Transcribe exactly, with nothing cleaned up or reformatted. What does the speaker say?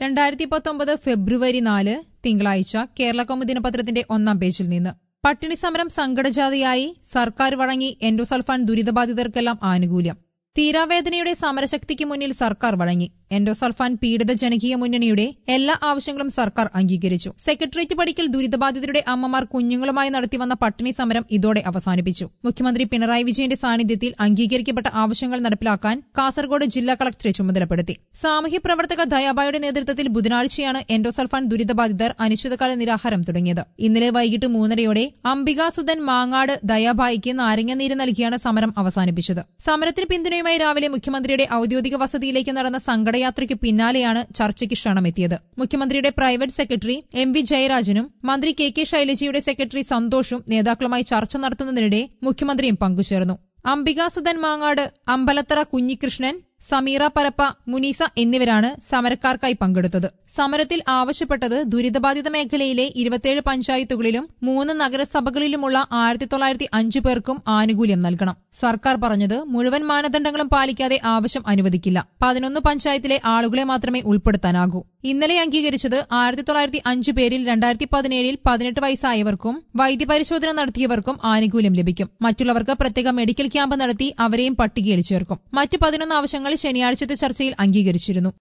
രണ്ടായിരത്തി പത്തൊമ്പത് ഫെബ്രുവരി നാല് തിങ്കളാഴ്ച കേരള കൗമുദി ദിനപത്രത്തിന്റെ ഒന്നാം പേജിൽ നിന്ന് പട്ടിണി സമരം സങ്കടജാഥയായി സർക്കാർ വഴങ്ങി എൻഡോസൾഫാൻ ദുരിതബാധിതർക്കെല്ലാം ആനുകൂല്യം. തീരാവേദനയുടെ സമരശക്തിക്ക് മുന്നിൽ സർക്കാർ വഴങ്ങി. എൻഡോസൾഫാൻ പീഡിത ജനകീയ മുന്നണിയുടെ എല്ലാ ആവശ്യങ്ങളും സർക്കാർ അംഗീകരിച്ചു. സെക്രട്ടേറിയറ്റ് പടിക്കൽ ദുരിതബാധിതരുടെ അമ്മമാർ കുഞ്ഞുങ്ങളുമായി നടത്തിവന്ന പട്ടിണി സമരം ഇതോടെ അവസാനിപ്പിച്ചു. മുഖ്യമന്ത്രി പിണറായി വിജയന്റെ സാന്നിധ്യത്തിൽ അംഗീകരിക്കപ്പെട്ട ആവശ്യങ്ങൾ നടപ്പിലാക്കാൻ കാസർഗോഡ് ജില്ലാ കളക്ടറെ ചുമതലപ്പെടുത്തി. സാമൂഹ്യ പ്രവർത്തക ദയാബായുടെ നേതൃത്വത്തിൽ ബുധനാഴ്ചയാണ് എൻഡോസൾഫാൻ ദുരിതബാധിതർ അനിശ്ചിതകാല നിരാഹാരം തുടങ്ങിയത്. ഇന്നലെ വൈകിട്ട് മൂന്നരയോടെ അംബികാസുധൻ മാങ്ങാട് ദയാബായിക്ക് നാരങ്ങനീര് നൽകിയാണ് സമരം അവസാനിപ്പിച്ചത്. സമരത്തിന് പിന്തുണയുമായി രാവിലെ മുഖ്യമന്ത്രിയുടെ ഔദ്യോഗിക വസതിയിലേക്ക് നടന്ന സങ്കടയാത്രയ്ക്ക് പിന്നാലെയാണ് ചർച്ചയ്ക്ക് ക്ഷണമെത്തിയത്. മുഖ്യമന്ത്രിയുടെ പ്രൈവറ്റ് സെക്രട്ടറി എം വി ജയരാജനും മന്ത്രി കെ കെ ശൈലജയുടെ സെക്രട്ടറി സന്തോഷും നേതാക്കളുമായി ചർച്ച നടത്തുന്നതിനിടെ മുഖ്യമന്ത്രിയും പങ്കുചേർന്നു. അംബികാസുധൻ മാങ്ങാട്, അമ്പലത്തറ കുഞ്ഞികൃഷ്ണൻ, സമീറ പരപ്പ, മുനീസ എന്നിവരാണ് സമരക്കാർക്കായി പങ്കെടുത്തത്. സമരത്തിൽ ആവശ്യപ്പെട്ടത് ദുരിതബാധിത മേഖലയിലെ ഇരുപത്തിയേഴ് പഞ്ചായത്തുകളിലും മൂന്ന് നഗരസഭകളിലുമുള്ള ആയിരത്തി തൊള്ളായിരത്തി അഞ്ചു പേർക്കും ആനുകൂല്യം നൽകണം. സർക്കാർ പറഞ്ഞത് മുഴുവൻ മാനദണ്ഡങ്ങളും പാലിക്കാതെ ആവശ്യം അനുവദിക്കില്ല. പതിനൊന്ന് പഞ്ചായത്തിലെ ആളുകളെ മാത്രമേ ഉൾപ്പെടുത്താനാകൂ. ഇന്നലെ അംഗീകരിച്ചത് ആയിരത്തി തൊള്ളായിരത്തി അഞ്ചു പേരിൽ രണ്ടായിരത്തി പതിനേഴിൽ പതിനെട്ട് വയസ്സായവർക്കും വൈദ്യപരിശോധന നടത്തിയവർക്കും ആനുകൂല്യം ലഭിക്കും. മറ്റുള്ളവർക്ക് പ്രത്യേക മെഡിക്കൽ ക്യാമ്പ് നടത്തി അവരെയും പട്ടികയിൽ ചേർക്കും. മറ്റ് പതിനൊന്ന് ആവശ്യങ്ങൾ ശനിയാഴ്ചത്തെ ചർച്ചയിൽ അംഗീകരിച്ചിരുന്നു.